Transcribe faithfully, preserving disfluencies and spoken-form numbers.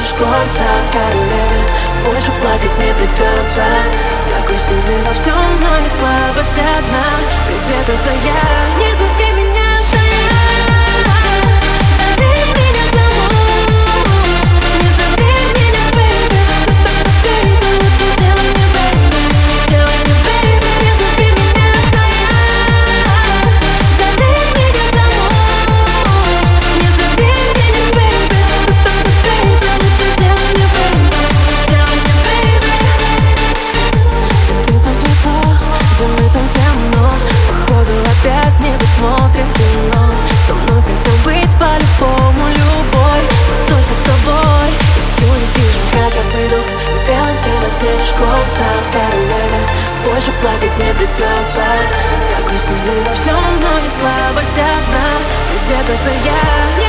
наденешь кольца королеве, больше плакать не придется. Такой сильный во всем, но и слабость одна. Привет, это я. Не зови меня стоять, зови меня домой. Не зови меня, baby, baby, лучше сделай мне, baby, сделай мне, baby. Не зови меня стоять, зови меня домой. Не зови меня, baby, baby, лучше сделай мне, baby, сделай мне, baby. Где ты там светло, где мы там темно, походу опять не досмотрим кино. Со мной хотел быть по-любому любой, но только с тобой. Я сплю, не вижу, как я выйду в белом, ты наденешь кольца королеве, больше плакать не придется. Такой сильный во всем, но и слабость одна. Привет, это я.